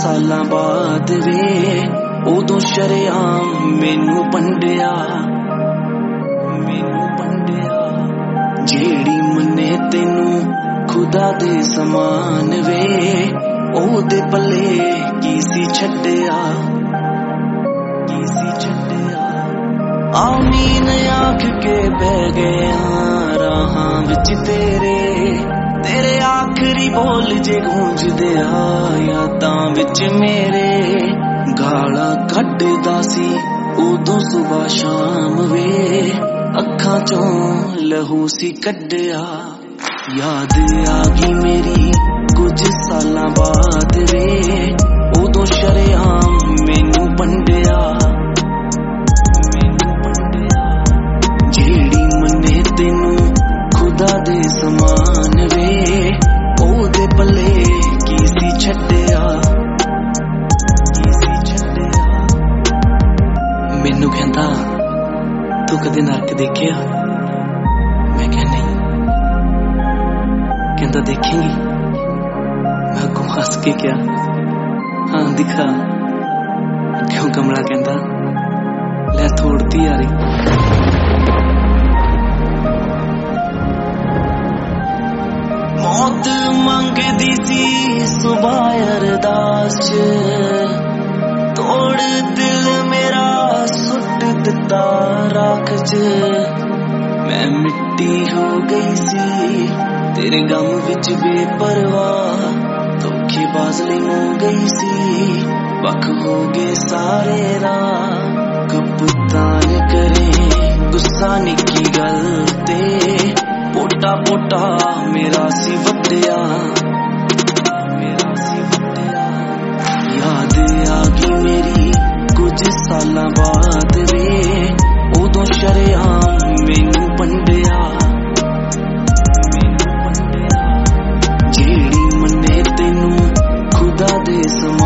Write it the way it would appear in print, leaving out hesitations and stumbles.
सालां बाद वे उदों शरेआम मैनू पंडिया जेड़ी मन्ने तेनू खुदा दे समान वे ओदे पल्ले की सी छड्डिया आमीन आख के बह गया राहां विच तेरे आखरी बोल जे गूंजदे यादां विच मेरे गाला कड्डदा सी उदों सुबह शाम वे अखां चों लहू सी कड्डिया याद आ गई मेरी कुछ सालां बाद वे उदों शरेआम मैनू पंडिया जेड़ी मन्ने तेनू खुदा दे समान वे ओदे पल्ले की सी छड्डिया मैनू कहंदा तू कदे नरक देखिया मैं कह नहीं कहंदा देखेंगी मैं अगों हस के क्या हाँ दिखा क्यों कमला कहंदा ले थोड़ती यारी मौत मंगदी सी सुबह अरदास तोड़ दिल मेरा सुट दिता राख च मैं मिट्टी हो गई सी तेरे गम विच बेपरवाह धोखेबाज हो गई सी वख हो गए सारे राह कप्तान करे गुस्सा निकी गल ते पोटा पोटा मेरा सी वड्डिया याद आ गई मेरी कुछ सालां बाद वे उदों शरेआम मैनू पंडिया जेड़ी मन्ने तेनू खुदा दे समान